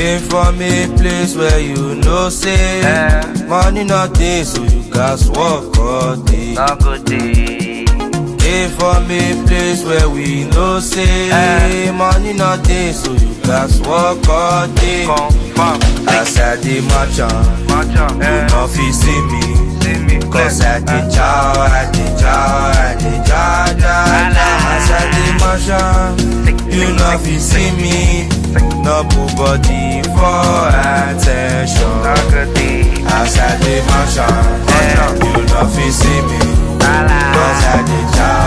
Came from a place where you know say money not day, so you guys work all day. Came from a place where we know say money not day, so you guys work all day. As I dey march on, you know fi see me. Cause I dey chow. As I dey march on, you know fi see me. No put body for attention. As I dey march on, you know fi see me. Cause I dey chow.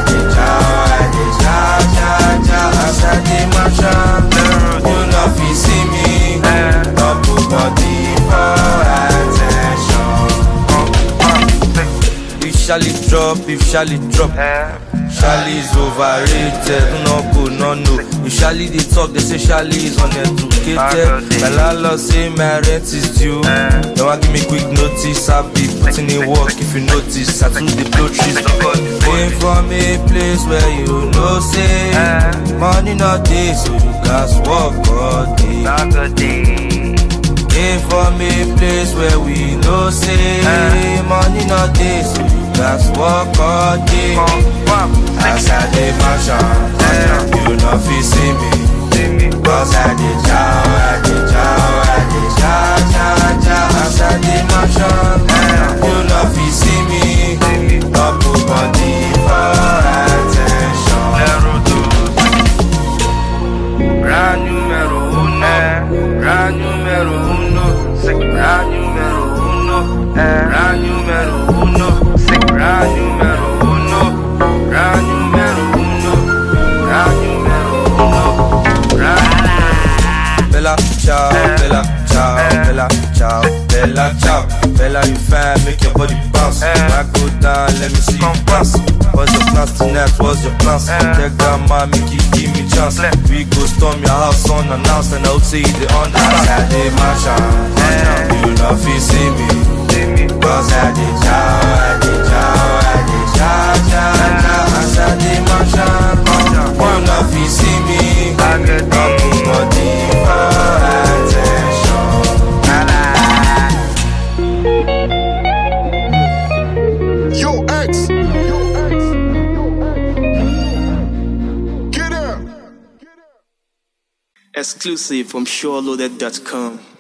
As I dey march on, you know fi see me. No put body for attention. If Charlie drop, Charlie is overrated, no good, no. If Charlie they talk, they say Charlie is uneducated. My landlord say my rent is due. They want give me quick notice, I'll be putting in work if you notice. I took the blow trees. Came from a place where you know say money not day, so you guys work all day. Came from a place where we know say money not day, so you guys work all day. As I dey march on, you know fi see me. Cause I dey chow. As I dey march on, you know fi see me. No put body for attention. Brand numero uno. Brand numero uno. Brand numero uno. Brand numero uno. Brand numero uno. Brand numero uno. Brand numero uno. Bella ciao, bella ciao, bella ciao, bella ciao. Bella you fine, make your body bounce. I go down, let me see you bounce. What's your plans tonight? What's your plans? Tell grandma, make you give me chance. We go storm your house unannounced, and I'll say they understand. I dey march on, you know fi see me. Cause I dey chow. As I dey march on, you know fi see me. No put body for attention. Yo, X. Get out. Exclusive from SureLoaded.com.